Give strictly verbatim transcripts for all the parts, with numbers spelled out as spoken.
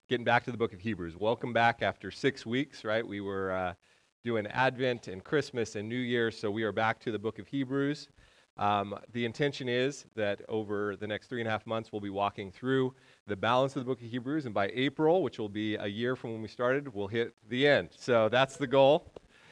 getting back to the book of Hebrews. Welcome back after six weeks, right? We were uh, doing Advent and Christmas and New Year, so we are back to the book of Hebrews. Um, the intention is that over the next three and a half months, we'll be walking through the balance of the book of Hebrews, and by April, which will be a year from when we started, we'll hit the end. So that's the goal.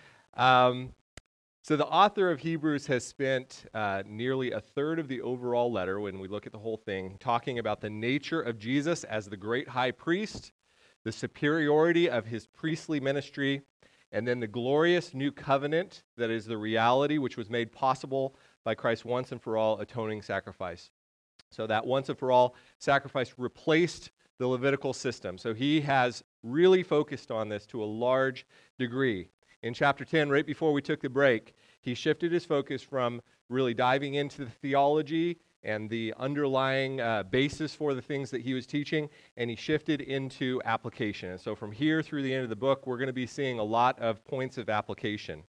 Um, so the author of Hebrews has spent uh, nearly a third of the overall letter, when we look at the whole thing, talking about the nature of Jesus as the great high priest, the superiority of his priestly ministry, and then the glorious new covenant that is the reality which was made possible by Christ's once and for all atoning sacrifice. So that once and for all sacrifice replaced the Levitical system. So he has really focused on this to a large degree. In chapter ten, right before we took the break, he shifted his focus from really diving into the theology and the underlying uh, basis for the things that he was teaching, and he shifted into application. And so from here through the end of the book, we're going to be seeing a lot of points of application.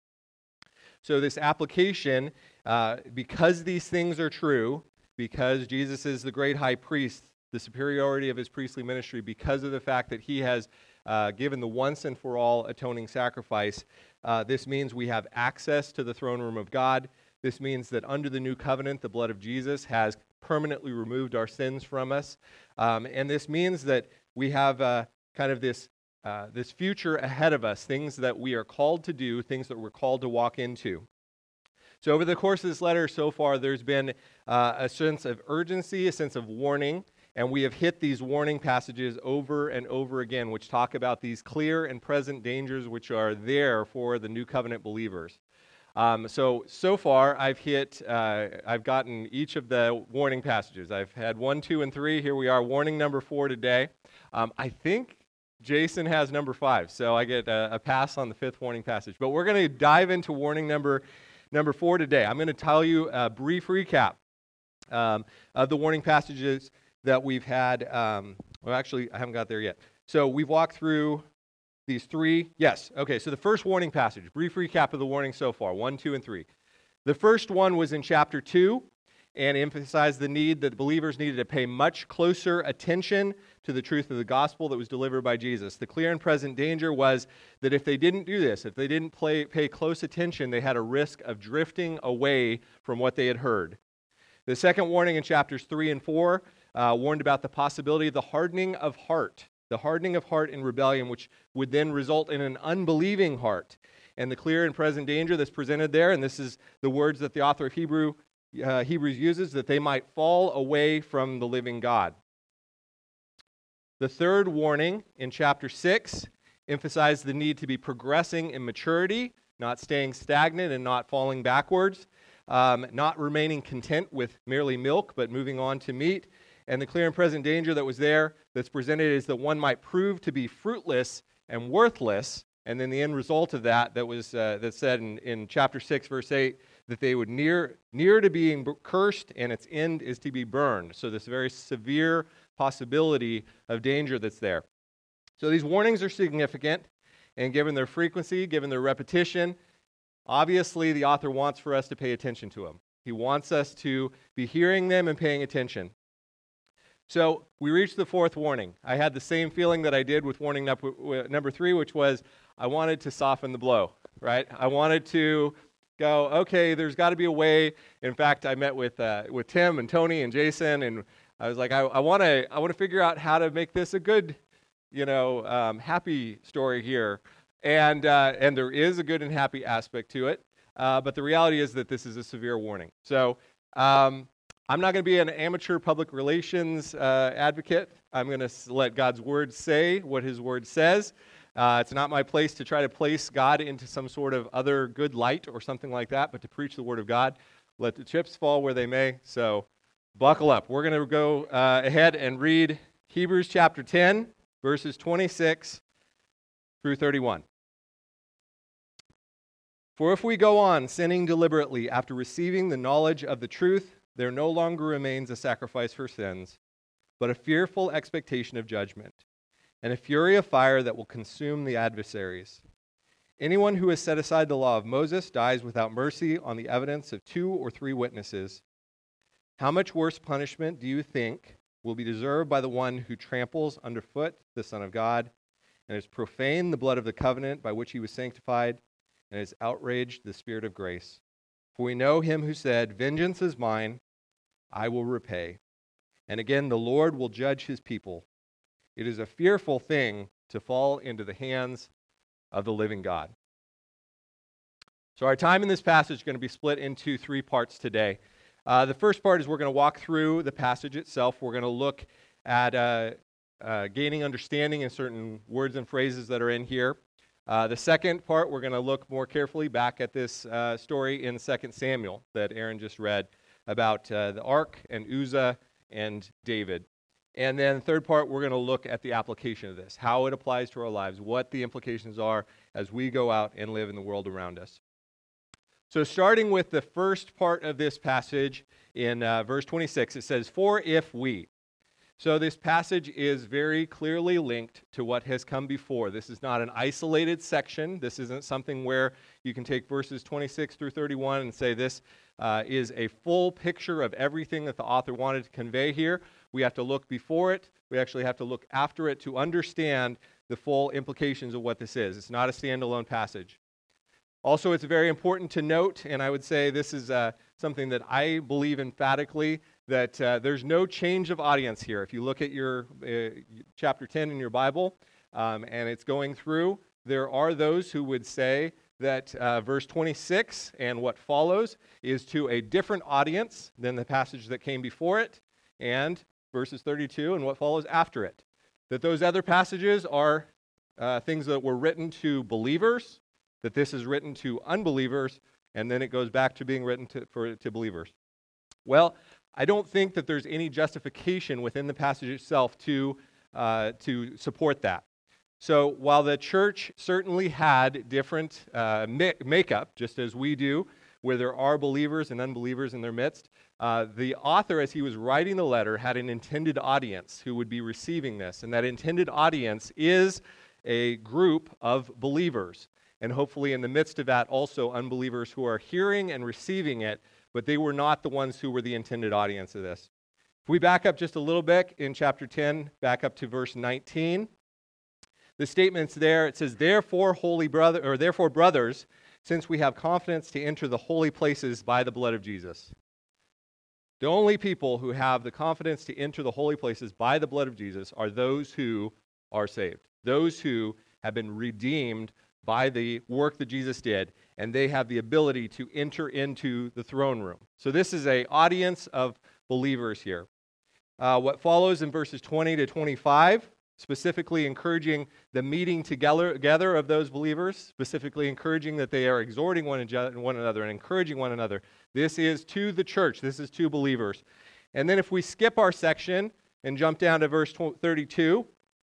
So this application, uh, because these things are true, because Jesus is the great high priest, the superiority of his priestly ministry, because of the fact that he has uh, given the once and for all atoning sacrifice, uh, this means we have access to the throne room of God. This means that under the new covenant, the blood of Jesus has permanently removed our sins from us. Um, and this means that we have uh, kind of this Uh, this future ahead of us, things that we are called to do, things that we're called to walk into. So over the course of this letter so far, there's been uh, a sense of urgency, a sense of warning, and we have hit these warning passages over and over again, which talk about these clear and present dangers which are there for the new covenant believers. Um, so, so far, I've hit, uh, I've gotten each of the warning passages. I've had one, two, and three. Here we are, warning number four today. Um, I think Jason has number five, so I get a, a pass on the fifth warning passage. But we're going to dive into warning number number four today. I'm going to tell you a brief recap um, of the warning passages that we've had. Um, well, actually, I haven't got there yet. So we've walked through these three. Yes, okay, so the first warning passage, brief recap of the warning so far, one, two, and three. The first one was in chapter two, and emphasized the need that believers needed to pay much closer attention to the truth of the gospel that was delivered by Jesus. The clear and present danger was that if they didn't do this, if they didn't play, pay close attention, they had a risk of drifting away from what they had heard. The second warning in chapters three and four uh, warned about the possibility of the hardening of heart, the hardening of heart in rebellion, which would then result in an unbelieving heart. And the clear and present danger that's presented there, and this is the words that the author of Hebrew Uh, Hebrews uses, that they might fall away from the living God. The third warning in chapter six emphasized the need to be progressing in maturity, not staying stagnant and not falling backwards, um, not remaining content with merely milk, but moving on to meat. And the clear and present danger that was there that's presented is that one might prove to be fruitless and worthless. And then the end result of that, that was uh, that said in, in chapter six, verse eight, that they would near near to being cursed, and its end is to be burned. So this very severe possibility of danger that's there. So these warnings are significant, and given their frequency, given their repetition, obviously the author wants for us to pay attention to them. He wants us to be hearing them and paying attention. So we reached the fourth warning. I had the same feeling that I did with warning number, number three, which was I wanted to soften the blow, right? I wanted to go, okay, there's got to be a way. In fact, I met with uh, with Tim and Tony and Jason, and I was like, I, I want to I want to figure out how to make this a good, you know, um, happy story here. And uh, and there is a good and happy aspect to it, uh, but the reality is that this is a severe warning. So um, I'm not going to be an amateur public relations uh, advocate. I'm going to let God's word say what his word says. Uh, it's not my place to try to place God into some sort of other good light or something like that, but to preach the word of God. Let the chips fall where they may. So buckle up. We're going to go uh, ahead and read Hebrews chapter ten, verses twenty-six through thirty-one. For if we go on sinning deliberately after receiving the knowledge of the truth, there no longer remains a sacrifice for sins, but a fearful expectation of judgment, and a fury of fire that will consume the adversaries. Anyone who has set aside the law of Moses dies without mercy on the evidence of two or three witnesses. How much worse punishment do you think will be deserved by the one who tramples underfoot the Son of God, and has profaned the blood of the covenant by which he was sanctified, and has outraged the Spirit of grace. For we know him who said, 'Vengeance is mine, I will repay.' And again, the Lord will judge his people. It is a fearful thing to fall into the hands of the living God." So our time in this passage is going to be split into three parts today. Uh, the first part is we're going to walk through the passage itself. We're going to look at uh, uh, gaining understanding in certain words and phrases that are in here. Uh, the second part, we're going to look more carefully back at this uh, story in Second Samuel that Aaron just read about uh, the ark and Uzzah and David. And then third part, we're going to look at the application of this, how it applies to our lives, what the implications are as we go out and live in the world around us. So starting with the first part of this passage in uh, verse twenty-six, it says, "For if we." So this passage is very clearly linked to what has come before. This is not an isolated section. This isn't something where you can take verses twenty-six through thirty-one and say this uh, is a full picture of everything that the author wanted to convey here. We have to look before it. We actually have to look after it to understand the full implications of what this is. It's not a standalone passage. Also, it's very important to note, and I would say this is uh, something that I believe emphatically, that uh, there's no change of audience here. If you look at your uh, chapter ten in your Bible, um, and it's going through, there are those who would say that uh, verse twenty-six and what follows is to a different audience than the passage that came before it, and verses thirty-two and what follows after it. That those other passages are uh, things that were written to believers, that this is written to unbelievers, and then it goes back to being written to, for, to believers. Well, I don't think that there's any justification within the passage itself to, uh, to support that. So while the church certainly had different uh, ma- makeup, just as we do, where there are believers and unbelievers in their midst, uh, the author, as he was writing the letter, had an intended audience who would be receiving this. And that intended audience is a group of believers. And hopefully in the midst of that, also unbelievers who are hearing and receiving it, but they were not the ones who were the intended audience of this. If we back up just a little bit in chapter ten, back up to verse nineteen, the statement's there. It says, "Therefore, holy brother, or therefore, brothers, since we have confidence to enter the holy places by the blood of Jesus." The only people who have the confidence to enter the holy places by the blood of Jesus are those who are saved, those who have been redeemed by the work that Jesus did, and they have the ability to enter into the throne room. So this is an audience of believers here. Uh, what follows in verses twenty to twenty-five, specifically encouraging the meeting together, together of those believers, specifically encouraging that they are exhorting one, one another and encouraging one another. This is to the church. This is to believers. And then if we skip our section and jump down to verse thirty-two,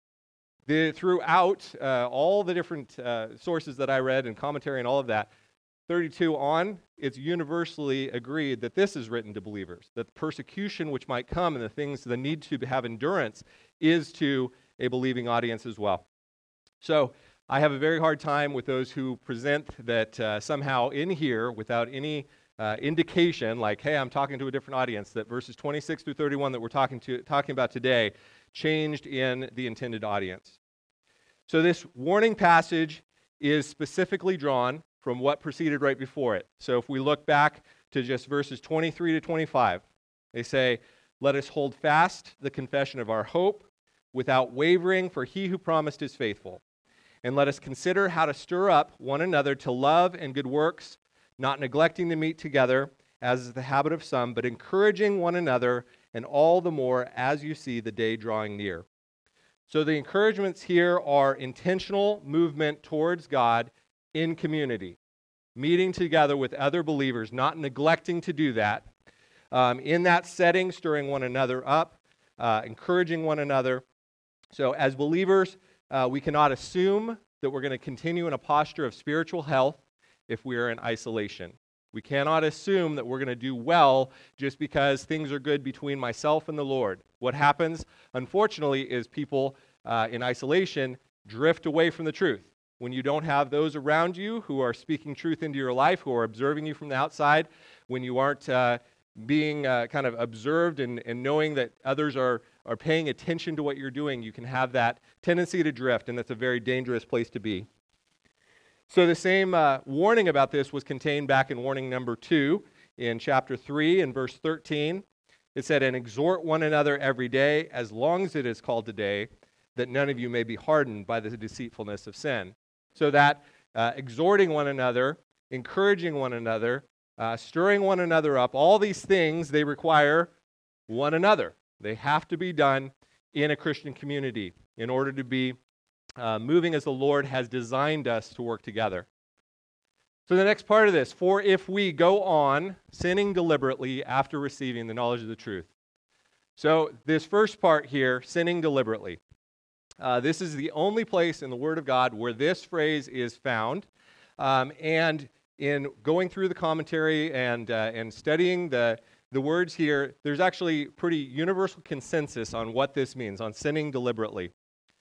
The, throughout uh, all the different uh, sources that I read and commentary and all of that, thirty-two on, it's universally agreed that this is written to believers, that the persecution which might come and the things, the need to have endurance is to a believing audience as well. So I have a very hard time with those who present that uh, somehow in here, without any uh, indication, like, hey, I'm talking to a different audience, that verses twenty-six through thirty-one that we're talking to talking about today changed in the intended audience. So this warning passage is specifically drawn from what preceded right before it. So if we look back to just verses twenty-three to twenty-five, they say, "Let us hold fast the confession of our hope without wavering, for he who promised is faithful. And let us consider how to stir up one another to love and good works, not neglecting to meet together, as is the habit of some, but encouraging one another, and all the more as you see the day drawing near." So the encouragements here are intentional movement towards God in community, meeting together with other believers, not neglecting to do that. Um, in that setting, stirring one another up, uh, encouraging one another. So as believers, uh, we cannot assume that we're going to continue in a posture of spiritual health if we are in isolation. We cannot assume that we're going to do well just because things are good between myself and the Lord. What happens, unfortunately, is people uh, in isolation drift away from the truth. When you don't have those around you who are speaking truth into your life, who are observing you from the outside, when you aren't uh, being uh, kind of observed and, and knowing that others are, are paying attention to what you're doing, you can have that tendency to drift, and that's a very dangerous place to be. So the same uh, warning about this was contained back in warning number two in chapter three and verse thirteen. It said, "And exhort one another every day, as long as it is called today, that none of you may be hardened by the deceitfulness of sin." So that uh, exhorting one another, encouraging one another, uh, stirring one another up, all these things, they require one another. They have to be done in a Christian community in order to be uh, moving as the Lord has designed us to work together. So the next part of this, "For if we go on sinning deliberately after receiving the knowledge of the truth." So this first part here, sinning deliberately. Uh, this is the only place in the Word of God where this phrase is found. Um, and in going through the commentary and uh, and studying the, the words here, there's actually pretty universal consensus on what this means, on sinning deliberately.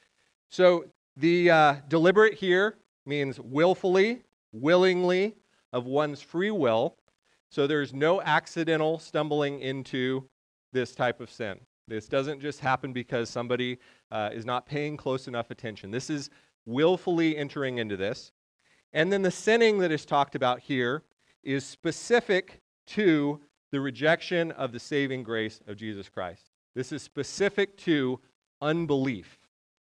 So the uh, deliberate here means willfully, willingly, of one's free will. So there's no accidental stumbling into this type of sin. This doesn't just happen because somebody uh, is not paying close enough attention. This is willfully entering into this. And then the sinning that is talked about here is specific to the rejection of the saving grace of Jesus Christ. This is specific to unbelief.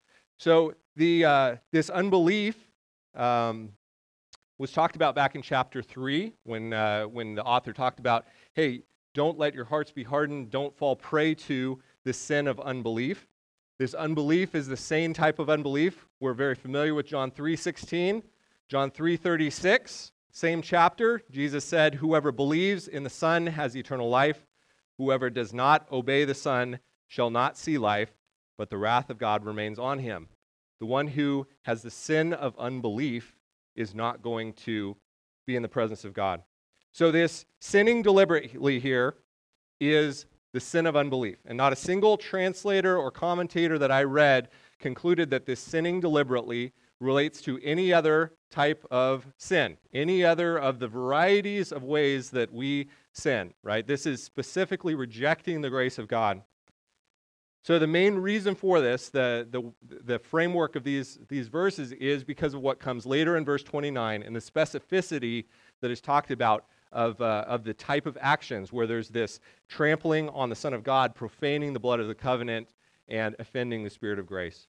So the uh, this unbelief um, was talked about back in chapter three when uh, when the author talked about, hey, don't let your hearts be hardened, don't fall prey to the sin of unbelief. This unbelief is the same type of unbelief. We're very familiar with John three sixteen. John three thirty-six, same chapter, Jesus said, "Whoever believes in the Son has eternal life. Whoever does not obey the Son shall not see life, but the wrath of God remains on him." The one who has the sin of unbelief is not going to be in the presence of God. So this sinning deliberately here is the sin of unbelief. And not a single translator or commentator that I read concluded that this sinning deliberately relates to any other type of sin, any other of the varieties of ways that we sin, right? This is specifically rejecting the grace of God. So the main reason for this, the, the, the framework of these, these verses is because of what comes later in verse twenty-nine and the specificity that is talked about of, uh, of the type of actions where there's this trampling on the Son of God, profaning the blood of the covenant, and offending the Spirit of grace.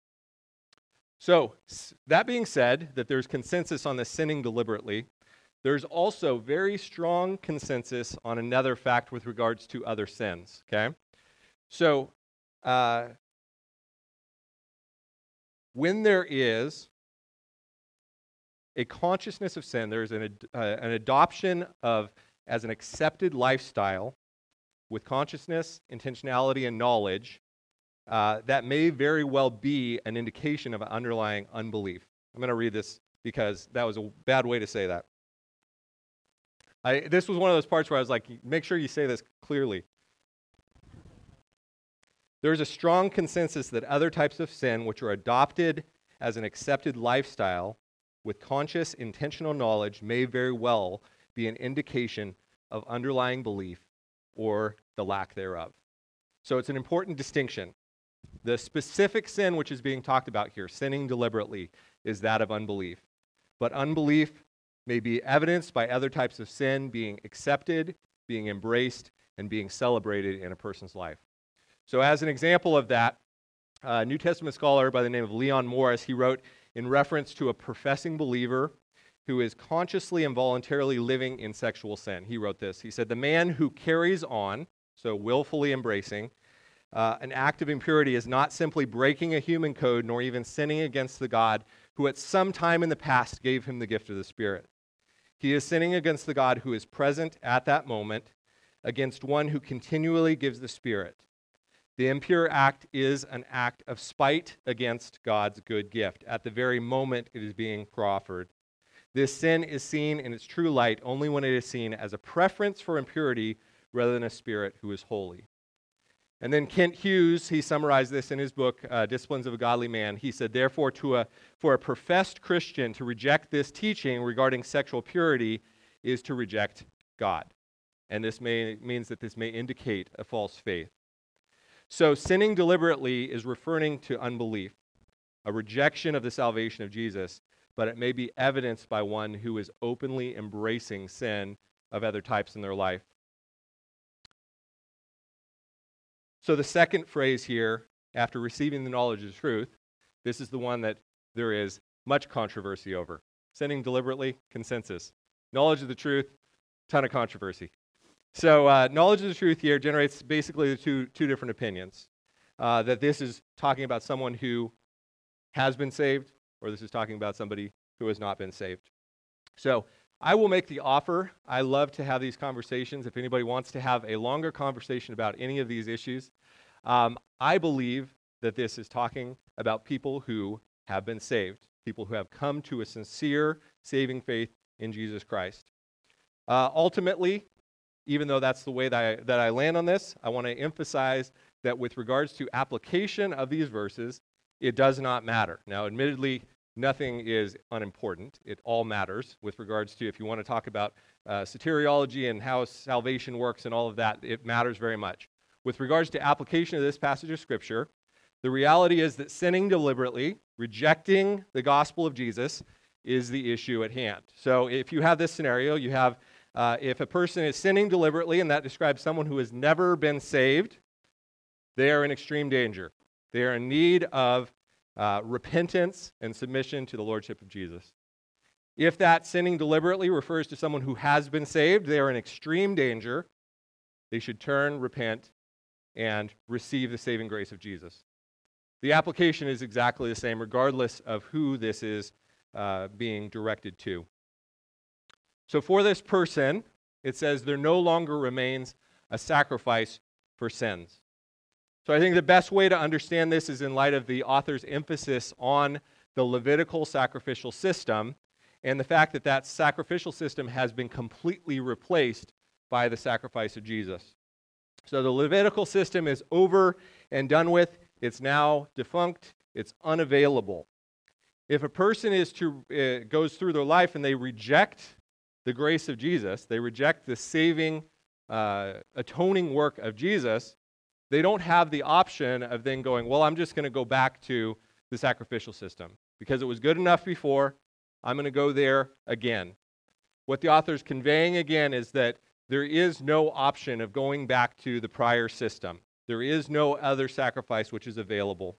So, that being said, that there's consensus on the sinning deliberately, there's also very strong consensus on another fact with regards to other sins, okay? So, uh, when there is a consciousness of sin, there's an, uh, an adoption of, as an accepted lifestyle with consciousness, intentionality, and knowledge, Uh, that may very well be an indication of an underlying unbelief. I'm going to read this because that was a bad way to say that. I, this was one of those parts where I was like, make sure you say this clearly. There is a strong consensus that other types of sin, which are adopted as an accepted lifestyle with conscious, intentional knowledge, may very well be an indication of underlying belief or the lack thereof. So it's an important distinction. The specific sin which is being talked about here, sinning deliberately, is that of unbelief. But unbelief may be evidenced by other types of sin being accepted, being embraced, and being celebrated in a person's life. So as an example of that, a New Testament scholar by the name of Leon Morris, he wrote in reference to a professing believer who is consciously and voluntarily living in sexual sin. He wrote this. He said, "The man who carries on, so willfully embracing, Uh, an act of impurity is not simply breaking a human code, nor even sinning against the God who at some time in the past gave him the gift of the Spirit. He is sinning against the God who is present at that moment, against one who continually gives the Spirit. The impure act is an act of spite against God's good gift at the very moment it is being proffered. This sin is seen in its true light only when it is seen as a preference for impurity rather than a spirit who is holy." And then Kent Hughes, he summarized this in his book, uh, Disciplines of a Godly Man. He said, "Therefore, to a, for a professed Christian to reject this teaching regarding sexual purity is to reject God." and this may means that this may indicate a false faith. So sinning deliberately is referring to unbelief, a rejection of the salvation of Jesus, but it may be evidenced by one who is openly embracing sin of other types in their life. So the second phrase here, after receiving the knowledge of the truth, this is the one that there is much controversy over. Sinning deliberately, consensus. Knowledge of the truth, ton of controversy. So uh, knowledge of the truth here generates basically the two, two different opinions. Uh, that this is talking about someone who has been saved, or this is talking about somebody who has not been saved. So I will make the offer. I love to have these conversations. If anybody wants to have a longer conversation about any of these issues, um, I believe that this is talking about people who have been saved, people who have come to a sincere saving faith in Jesus Christ. Uh, ultimately, even though that's the way that I, that I land on this, I want to emphasize that with regards to application of these verses, it does not matter. Now, admittedly, nothing is unimportant. It all matters with regards to if you want to talk about uh, soteriology and how salvation works and all of that, it matters very much. With regards to application of this passage of Scripture, the reality is that sinning deliberately, rejecting the gospel of Jesus, is the issue at hand. So if you have this scenario, you have uh, if a person is sinning deliberately, and that describes someone who has never been saved, they are in extreme danger. They are in need of uh, repentance and submission to the lordship of Jesus. If that sinning deliberately refers to someone who has been saved, they are in extreme danger. They should turn, repent, and receive the saving grace of Jesus. The application is exactly the same, regardless of who this is uh, being directed to. So for this person, it says there no longer remains a sacrifice for sins. So I think the best way to understand this is in light of the author's emphasis on the Levitical sacrificial system and the fact that that sacrificial system has been completely replaced by the sacrifice of Jesus. So the Levitical system is over and done with. It's now defunct. It's unavailable. If a person is to uh, goes through their life and they reject the grace of Jesus, they reject the saving, uh, atoning work of Jesus, they don't have the option of then going, well, I'm just going to go back to the sacrificial system because it was good enough before. I'm going to go there again. What the author is conveying again is that there is no option of going back to the prior system. There is no other sacrifice which is available.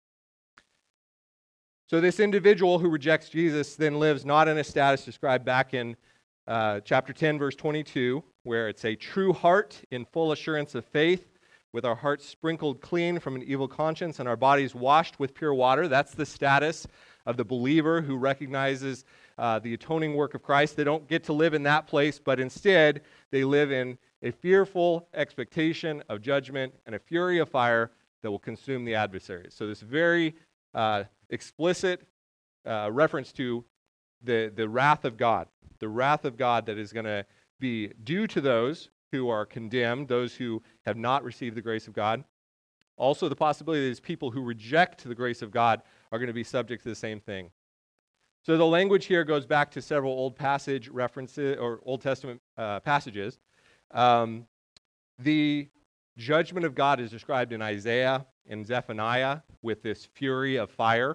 So this individual who rejects Jesus then lives not in a status described back in uh, chapter ten, verse twenty-two, where it's a true heart in full assurance of faith, with our hearts sprinkled clean from an evil conscience and our bodies washed with pure water. That's the status of the believer who recognizes uh, the atoning work of Christ. They don't get to live in that place, but instead they live in a fearful expectation of judgment and a fury of fire that will consume the adversaries. So this very uh, explicit uh, reference to the, the wrath of God, the wrath of God that is going to be due to those who are condemned, those who have not received the grace of God. Also, the possibility that these people who reject the grace of God are going to be subject to the same thing. So the language here goes back to several Old passage references or Old Testament uh, passages. Um, the judgment of God is described in Isaiah and Zephaniah with this fury of fire.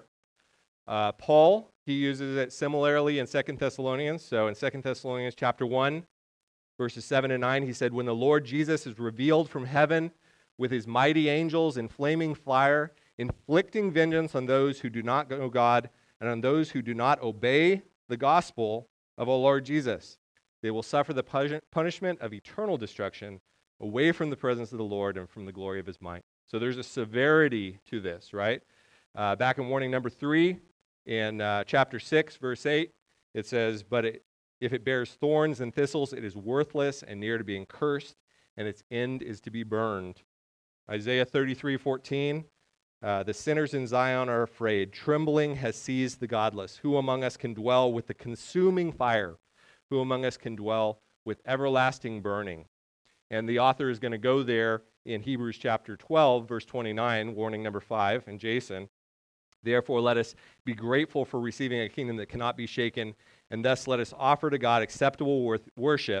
Uh, Paul, he uses it similarly in Second Thessalonians. So in Second Thessalonians chapter one, verses seven and nine, he said, when the Lord Jesus is revealed from heaven with his mighty angels in flaming fire, inflicting vengeance on those who do not know God and on those who do not obey the gospel of our Lord Jesus. They will suffer the punishment of eternal destruction away from the presence of the Lord and from the glory of his might. So there's a severity to this, right? Uh, back in warning number three, in uh, chapter six, verse eight, it says, but it, if it bears thorns and thistles, it is worthless and near to being cursed, and its end is to be burned. Isaiah thirty-three fourteen, uh, the sinners in Zion are afraid. Trembling has seized the godless. Who among us can dwell with the consuming fire? Who among us can dwell with everlasting burning? And the author is going to go there in Hebrews chapter twelve, verse twenty-nine, warning number five, and Jason. Therefore, let us be grateful for receiving a kingdom that cannot be shaken, and thus let us offer to God acceptable worship,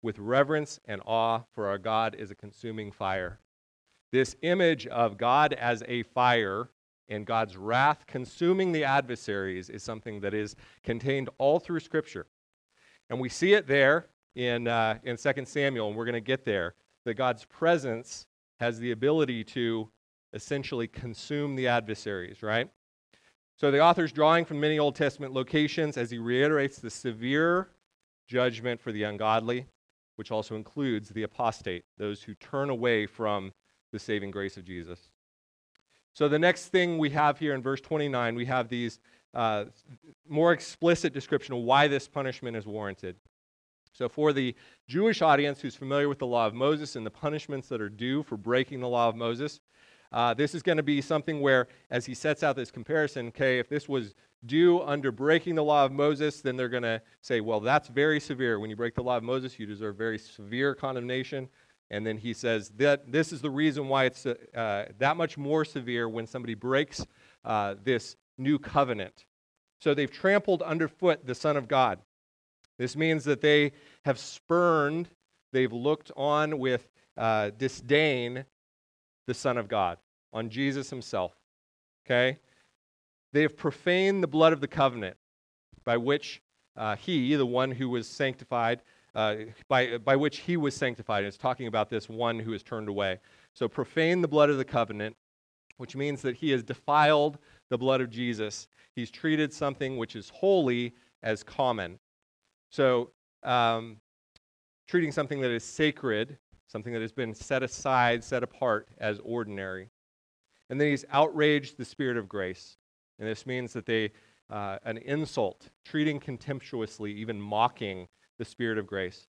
with reverence and awe, for our God is a consuming fire. This image of God as a fire and God's wrath consuming the adversaries is something that is contained all through Scripture. And we see it there in, uh, in Second Samuel, and we're going to get there, that God's presence has the ability to essentially consume the adversaries, right? So the author's drawing from many Old Testament locations as he reiterates the severe judgment for the ungodly, which also includes the apostate, those who turn away from the saving grace of Jesus. So the next thing we have here in verse twenty-nine, we have these uh, more explicit description of why this punishment is warranted. So for the Jewish audience who's familiar with the law of Moses and the punishments that are due for breaking the law of Moses, uh, this is going to be something where, as he sets out this comparison, okay, if this was due under breaking the law of Moses, then they're going to say, well, that's very severe. When you break the law of Moses, you deserve very severe condemnation. And then he says that this is the reason why it's uh, that much more severe when somebody breaks uh, this new covenant. So they've trampled underfoot the Son of God. This means that they have spurned, they've looked on with uh, disdain the Son of God, on Jesus himself. Okay? They have profaned the blood of the covenant by which uh, he, the one who was sanctified, uh, by, by which he was sanctified. It's talking about this one who is turned away. So profane the blood of the covenant, which means that he has defiled the blood of Jesus. He's treated something which is holy as common. So um, treating something that is sacred, something that has been set aside, set apart as ordinary. And then he's outraged the Spirit of grace. And this means that they, uh, an insult, treating contemptuously, even mocking the Spirit of grace.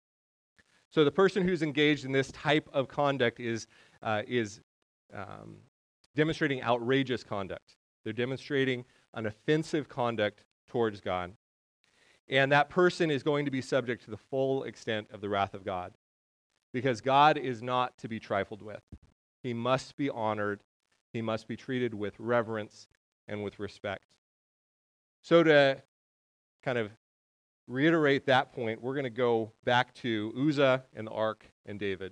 So the person who's engaged in this type of conduct is, uh, is um, demonstrating outrageous conduct. They're demonstrating an offensive conduct towards God. And that person is going to be subject to the full extent of the wrath of God, because God is not to be trifled with. He must be honored. He must be treated with reverence and with respect. So to kind of reiterate that point, we're going to go back to Uzzah and the ark and David.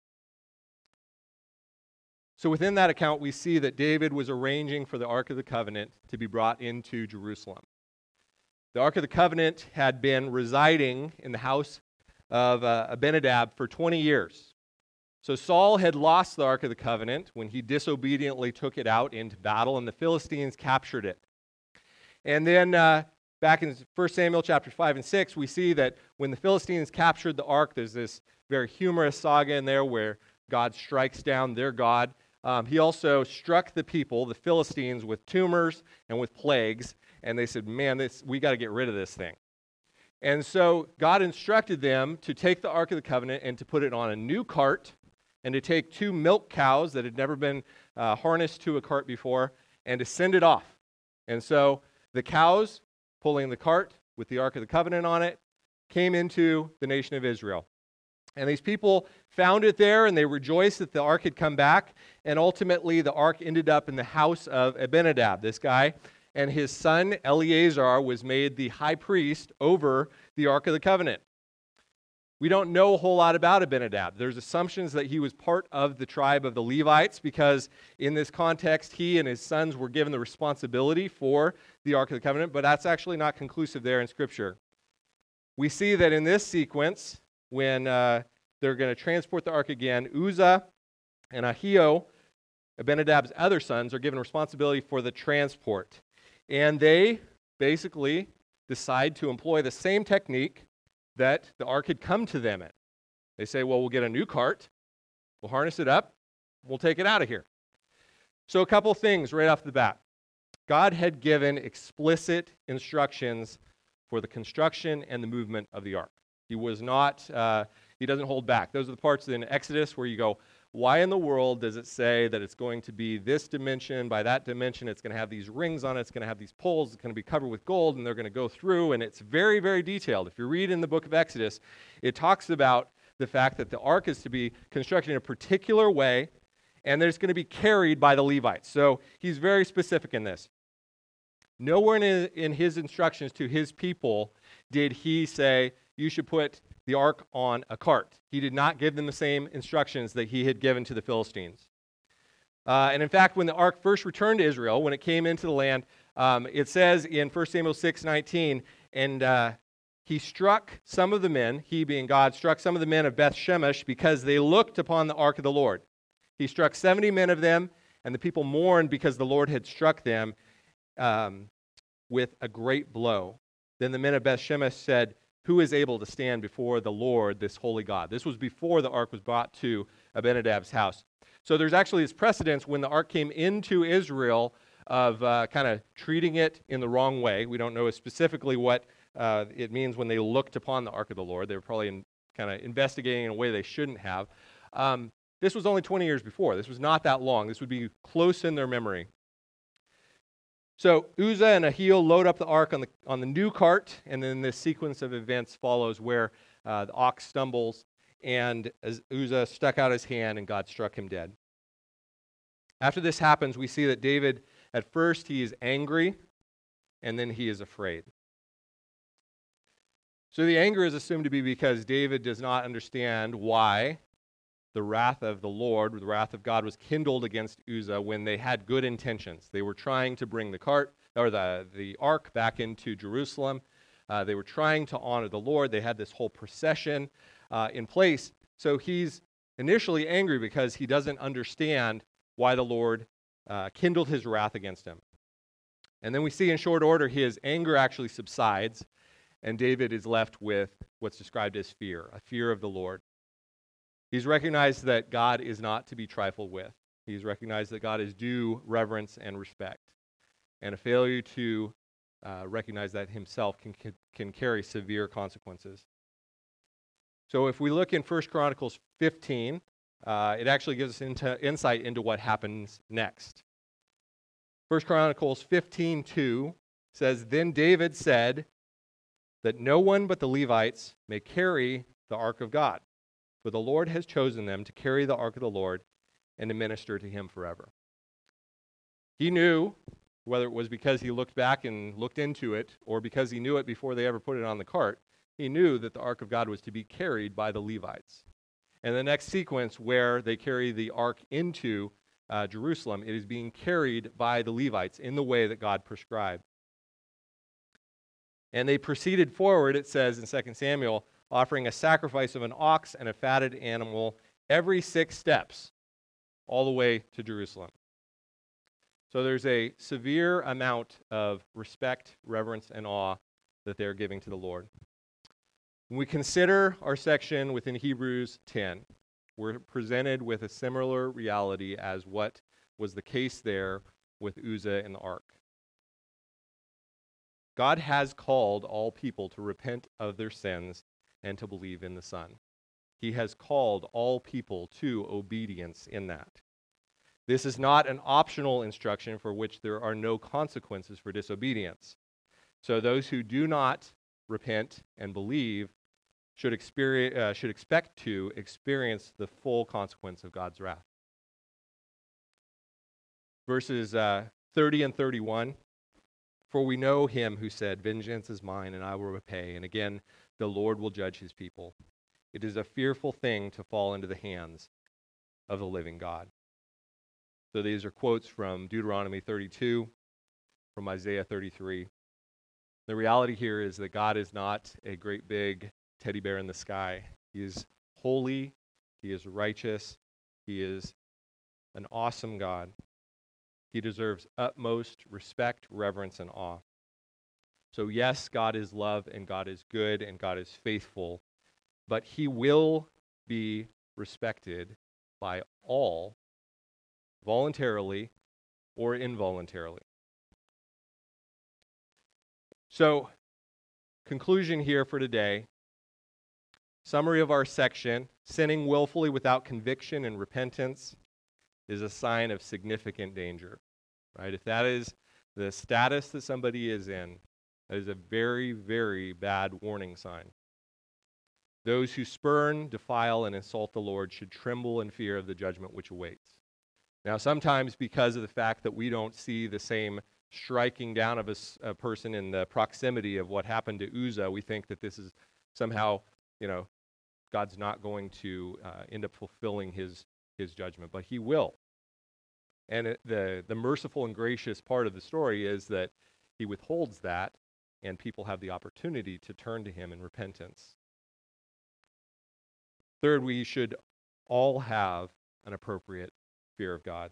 So within that account, we see that David was arranging for the Ark of the Covenant to be brought into Jerusalem. The Ark of the Covenant had been residing in the house of uh, Abinadab for twenty years. So Saul had lost the Ark of the Covenant when he disobediently took it out into battle, and the Philistines captured it. And then uh, back in First Samuel chapter five and six, we see that when the Philistines captured the Ark, there's this very humorous saga in there where God strikes down their God. Um, he also struck the people, the Philistines, with tumors and with plagues. And they said, man, this, we got to get rid of this thing. And so God instructed them to take the Ark of the Covenant and to put it on a new cart, and to take two milk cows that had never been uh, harnessed to a cart before, and to send it off. And so the cows, pulling the cart with the Ark of the Covenant on it, came into the nation of Israel. And these people found it there, and they rejoiced that the ark had come back. And ultimately, the ark ended up in the house of Abinadab, this guy. And his son, Eleazar, was made the high priest over the Ark of the Covenant. We don't know a whole lot about Abinadab. There's assumptions that he was part of the tribe of the Levites, because in this context, he and his sons were given the responsibility for the Ark of the Covenant, but that's actually not conclusive there in Scripture. We see that in this sequence, when uh, they're going to transport the ark again, Uzzah and Ahio, Abinadab's other sons, are given responsibility for the transport. And they basically decide to employ the same technique that the ark had come to them in. They say, well, we'll get a new cart, we'll harness it up, we'll take it out of here. So a couple things right off the bat. God had given explicit instructions for the construction and the movement of the ark. He was not, uh, he doesn't hold back. Those are the parts in Exodus where you go, why in the world does it say that it's going to be this dimension by that dimension? It's going to have these rings on it. It's going to have these poles. It's going to be covered with gold, and they're going to go through, and it's very, very detailed. If you read in the book of Exodus, it talks about the fact that the ark is to be constructed in a particular way, and that it's going to be carried by the Levites. So he's very specific in this. Nowhere in, in his instructions to his people did he say, you should put the ark on a cart. He did not give them the same instructions that he had given to the Philistines. Uh, and in fact, when the ark first returned to Israel, when it came into the land, um, it says in First Samuel six nineteen, and uh, he struck some of the men, he being God, struck some of the men of Beth Shemesh because they looked upon the ark of the Lord. He struck seventy men of them, and the people mourned because the Lord had struck them um, with a great blow. Then the men of Beth Shemesh said, who is able to stand before the Lord, this holy God? This was before the ark was brought to Abinadab's house. So there's actually this precedence when the ark came into Israel of uh, kind of treating it in the wrong way. We don't know specifically what uh, it means when they looked upon the ark of the Lord. They were probably in, kind of investigating in a way they shouldn't have. Um, this was only twenty years before. This was not that long. This would be close in their memory. So Uzzah and Ahio load up the ark on the on the new cart, and then this sequence of events follows where uh, the ox stumbles, and as Uzzah stuck out his hand, and God struck him dead. After this happens, we see that David, at first, he is angry, and then he is afraid. So the anger is assumed to be because David does not understand why the wrath of the Lord, the wrath of God, was kindled against Uzzah when they had good intentions. They were trying to bring the cart or the, the ark back into Jerusalem. Uh, they were trying to honor the Lord. They had this whole procession uh, in place. So he's initially angry because he doesn't understand why the Lord uh, kindled his wrath against him. And then we see in short order his anger actually subsides, and David is left with what's described as fear, a fear of the Lord. He's recognized that God is not to be trifled with. He's recognized that God is due reverence and respect. And a failure to uh, recognize that himself can, can, can carry severe consequences. So if we look in First Chronicles fifteen, uh, it actually gives us into, insight into what happens next. First Chronicles fifteen two says, Then David said that no one but the Levites may carry the ark of God, for the Lord has chosen them to carry the ark of the Lord and to minister to him forever. He knew, whether it was because he looked back and looked into it, or because he knew it before they ever put it on the cart, he knew that the ark of God was to be carried by the Levites. And the next sequence where they carry the ark into uh, Jerusalem, it is being carried by the Levites in the way that God prescribed. And they proceeded forward, it says in Second Samuel, offering a sacrifice of an ox and a fatted animal every six steps, all the way to Jerusalem. So there's a severe amount of respect, reverence, and awe that they're giving to the Lord. When we consider our section within Hebrews ten, we're presented with a similar reality as what was the case there with Uzzah and the ark. God has called all people to repent of their sins and to believe in the Son. He has called all people to obedience in that. This is not an optional instruction for which there are no consequences for disobedience. So those who do not repent and believe should experience, uh, should expect to experience the full consequence of God's wrath. Verses uh, thirty and thirty-one, For we know him who said, Vengeance is mine, and I will repay. And again, the Lord will judge his people. It is a fearful thing to fall into the hands of the living God. So these are quotes from Deuteronomy thirty-two, from Isaiah thirty-three. The reality here is that God is not a great big teddy bear in the sky. He is holy. He is righteous. He is an awesome God. He deserves utmost respect, reverence, and awe. So yes, God is love, and God is good, and God is faithful, but he will be respected by all, voluntarily or involuntarily. So, conclusion here for today. Summary of our section: sinning willfully without conviction and repentance is a sign of significant danger. Right? If that is the status that somebody is in, that is a very, very bad warning sign. Those who spurn, defile, and insult the Lord should tremble in fear of the judgment which awaits. Now, sometimes because of the fact that we don't see the same striking down of a, a person in the proximity of what happened to Uzzah, we think that this is somehow, you know, God's not going to uh, end up fulfilling his his judgment, but he will. And it, the the merciful and gracious part of the story is that he withholds that, and people have the opportunity to turn to him in repentance. Third, we should all have an appropriate fear of God.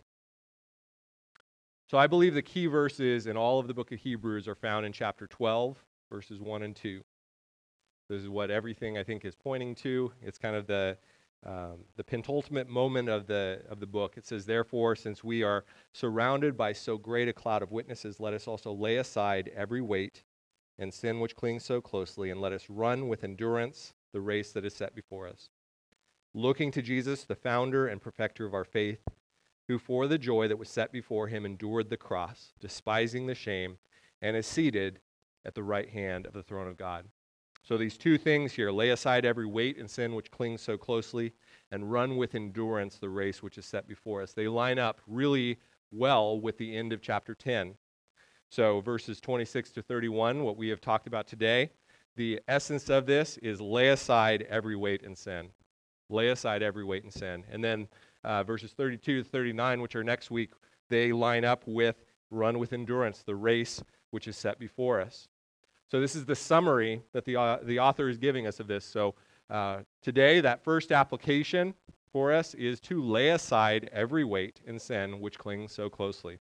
So I believe the key verses in all of the book of Hebrews are found in chapter twelve, verses one and two. This is what everything, I think, is pointing to. It's kind of the um, the penultimate moment of the of the book. It says, "Therefore, since we are surrounded by so great a cloud of witnesses, let us also lay aside every weight and sin which clings so closely, and let us run with endurance the race that is set before us, looking to Jesus, the founder and perfecter of our faith, who for the joy that was set before him endured the cross, despising the shame, and is seated at the right hand of the throne of God." So these two things here, lay aside every weight and sin which clings so closely, and run with endurance the race which is set before us. They line up really well with the end of chapter ten. So verses twenty-six to thirty-one, what we have talked about today, the essence of this is lay aside every weight and sin. Lay aside every weight and sin. And then uh, verses thirty-two to thirty-nine, which are next week, they line up with run with endurance, the race which is set before us. So this is the summary that the, uh, the author is giving us of this. So uh, today, that first application for us is to lay aside every weight and sin which clings so closely.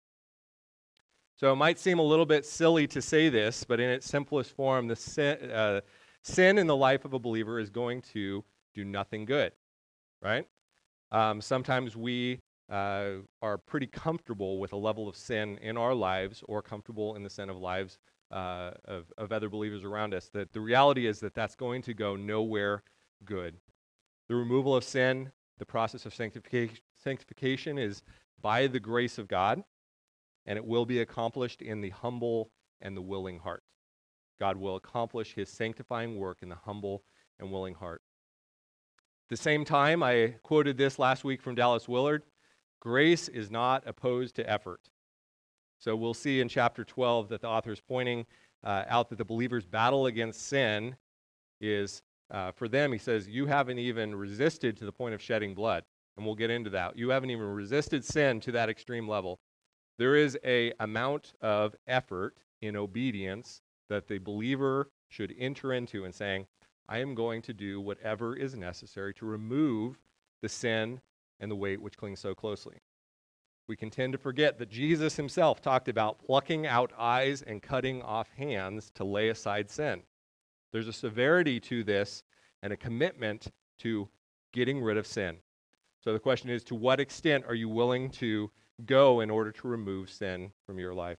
So it might seem a little bit silly to say this, but in its simplest form, the sin, uh, sin in the life of a believer is going to do nothing good, right? Um, sometimes we uh, are pretty comfortable with a level of sin in our lives, or comfortable in the sin of lives uh, of, of other believers around us. That the reality is that that's going to go nowhere good. The removal of sin, the process of sanctification, sanctification is by the grace of God, and it will be accomplished in the humble and the willing heart. God will accomplish his sanctifying work in the humble and willing heart. At the same time, I quoted this last week from Dallas Willard, grace is not opposed to effort. So we'll see in chapter twelve that the author is pointing uh, out that the believer's battle against sin is, uh, for them, he says, you haven't even resisted to the point of shedding blood. And we'll get into that. You haven't even resisted sin to that extreme level. There is a amount of effort in obedience that the believer should enter into in saying, I am going to do whatever is necessary to remove the sin and the weight which clings so closely. We can tend to forget that Jesus himself talked about plucking out eyes and cutting off hands to lay aside sin. There's a severity to this and a commitment to getting rid of sin. So the question is, to what extent are you willing to go in order to remove sin from your life?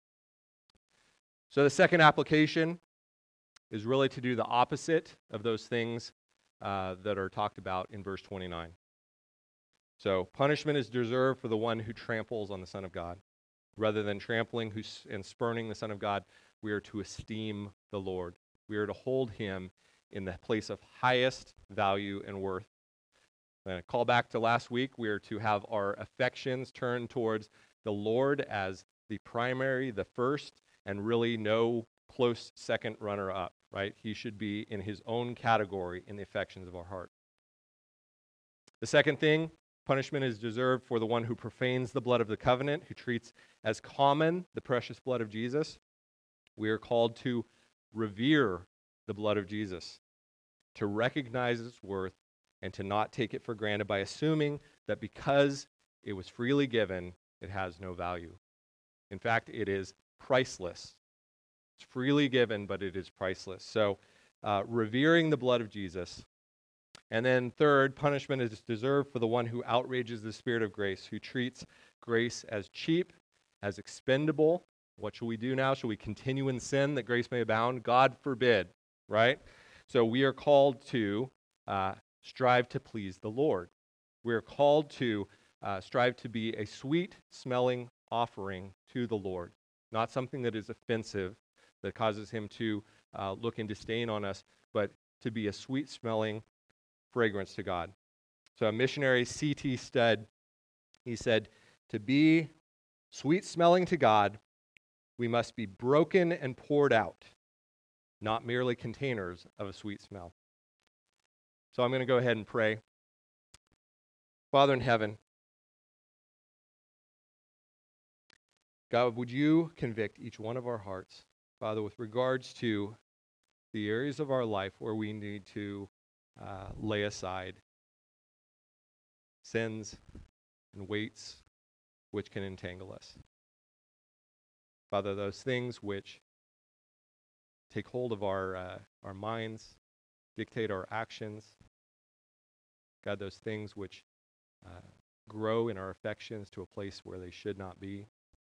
So the second application is really to do the opposite of those things uh, that are talked about in verse twenty-nine. So punishment is deserved for the one who tramples on the Son of God. Rather than trampling and spurning the Son of God, we are to esteem the Lord. We are to hold him in the place of highest value and worth. And a call back to last week, we are to have our affections turned towards the Lord as the primary, the first, and really no close second runner-up, right? He should be in his own category in the affections of our heart. The second thing, punishment is deserved for the one who profanes the blood of the covenant, who treats as common the precious blood of Jesus. We are called to revere the blood of Jesus, to recognize its worth, and to not take it for granted by assuming that because it was freely given, it has no value. In fact, it is priceless. It's freely given, but it is priceless. So, uh, revering the blood of Jesus. And then third, punishment is deserved for the one who outrages the Spirit of grace, who treats grace as cheap, as expendable. What shall we do now? Shall we continue in sin that grace may abound? God forbid, right? So we are called to uh, strive to please the Lord. We are called to uh, strive to be a sweet-smelling offering to the Lord, not something that is offensive, that causes him to uh, look in disdain on us, but to be a sweet-smelling fragrance to God. So a missionary, C T Studd, he said, to be sweet-smelling to God, we must be broken and poured out. not merely containers of a sweet smell. So I'm going to go ahead and pray. Father in heaven, God, would you convict each one of our hearts, Father, with regards to the areas of our life where we need to uh, lay aside sins and weights which can entangle us. Father, those things which take hold of our uh, our minds, dictate our actions. God, those things which uh, grow in our affections to a place where they should not be.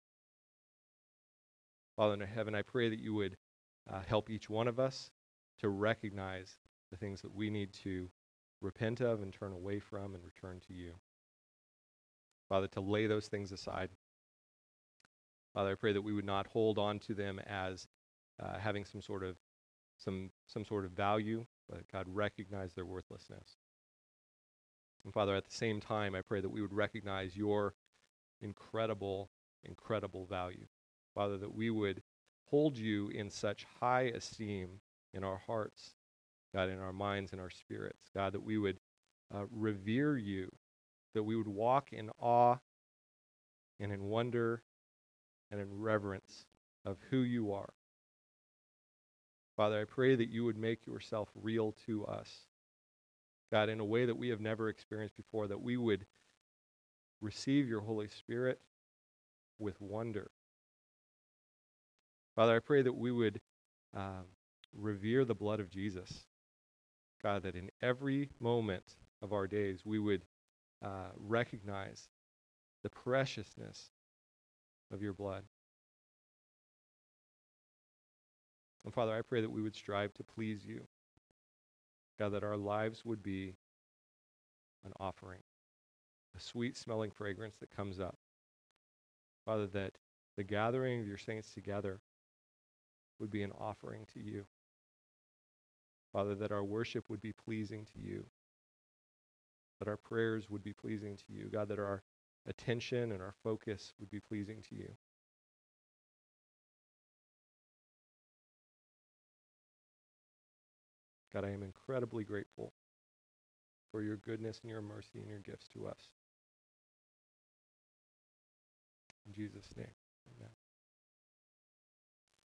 Father in heaven, I pray that you would uh, help each one of us to recognize the things that we need to repent of and turn away from and return to you. Father, to lay those things aside. Father, I pray that we would not hold on to them as uh, having some sort of some some sort of value, but God, recognize their worthlessness. And Father, at the same time, I pray that we would recognize your incredible, incredible value. Father, that we would hold you in such high esteem in our hearts, God, in our minds and our spirits. God, that we would uh, revere you, that we would walk in awe and in wonder and in reverence of who you are. Father, I pray that you would make yourself real to us, God, in a way that we have never experienced before, that we would receive your Holy Spirit with wonder. Father, I pray that we would um, revere the blood of Jesus. God, that in every moment of our days we would uh, recognize the preciousness of your blood. And Father, I pray that we would strive to please you. God, that our lives would be an offering, a sweet-smelling fragrance that comes up. Father, that the gathering of your saints together would be an offering to you. Father, that our worship would be pleasing to you, that our prayers would be pleasing to you. God, that our attention and our focus would be pleasing to you. God, I am incredibly grateful for your goodness and your mercy and your gifts to us. In Jesus' name.